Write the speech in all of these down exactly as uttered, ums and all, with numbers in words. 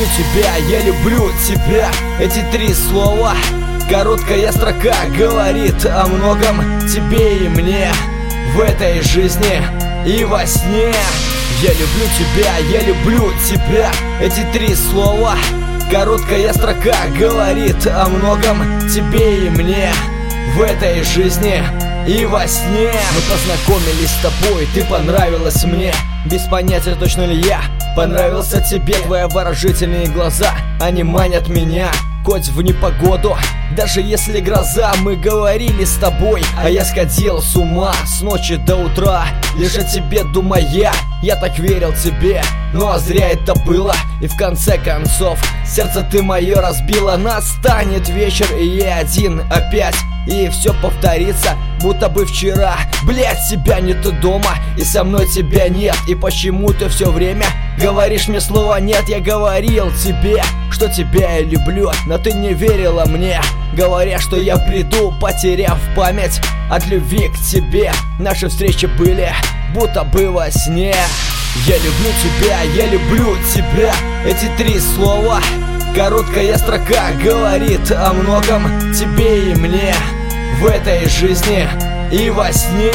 люблю тебя, я люблю тебя. Эти три слова, короткая строка, говорит о многом тебе и мне в этой жизни и во сне. Я люблю тебя, я люблю тебя. Эти три слова, короткая строка, говорит о многом тебе и мне в этой жизни и во сне. Мы познакомились с тобой, ты понравилась мне. Без понятия, точно ли я понравился тебе. Твои обворожительные глаза, они манят меня. Хоть в непогоду, даже если гроза. Мы говорили с тобой, а я сходил с ума с ночи до утра, лишь о тебе думая. Я так верил тебе, но зря это было. И в конце концов, сердце ты мое разбила. Настанет вечер, и я один опять, и все повторится, будто бы вчера. Блять, тебя нету дома, и со мной тебя нет. И почему ты все время говоришь мне слово нет? Я говорил тебе, что тебя я люблю, но ты не верила мне, говоря, что я приду, потеряв память от любви к тебе. Наши встречи были будто бы во сне. Я люблю тебя, я люблю тебя. Эти три слова, короткая строка, говорит о многом тебе и мне в этой жизни и во сне.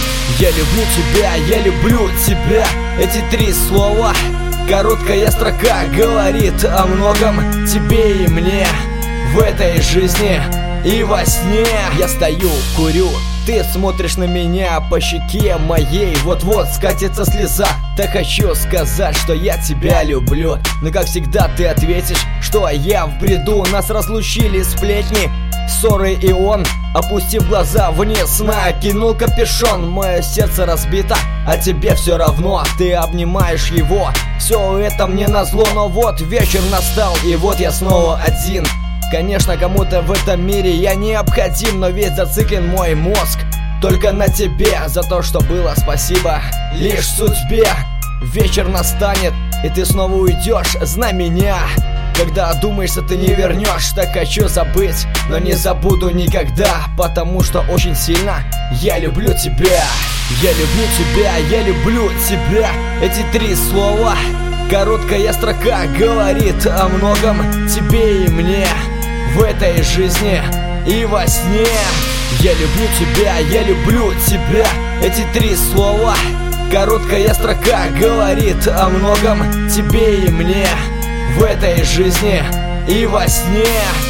Я люблю тебя, я люблю тебя. Эти три слова, короткая строка, говорит о многом тебе и мне в этой жизни и во сне. Я стою, курю, ты смотришь на меня, по щеке моей вот-вот скатится слеза. Так хочу сказать, что я тебя люблю, но как всегда ты ответишь, что я в бреду. Нас разлучили сплетни, ссоры, и он, опустив глаза вниз, накинул капюшон. Мое сердце разбито, а тебе все равно. Ты обнимаешь его, все это мне назло. Но вот вечер настал, и вот я снова один. Конечно, кому-то в этом мире я необходим, но ведь зациклен мой мозг только на тебе. За то, что было, спасибо лишь судьбе. Вечер настанет, и ты снова уйдешь, знай меня. Когда одумаешься, ты не вернешь. Так хочу забыть, но не забуду никогда, потому что очень сильно я люблю тебя. Я люблю тебя, я люблю тебя. Эти три слова, короткая строка, говорит о многом тебе и мне в этой жизни и во сне. Я люблю тебя, я люблю тебя. Эти три слова, короткая строка, говорит о многом тебе и мне в этой жизни и во сне.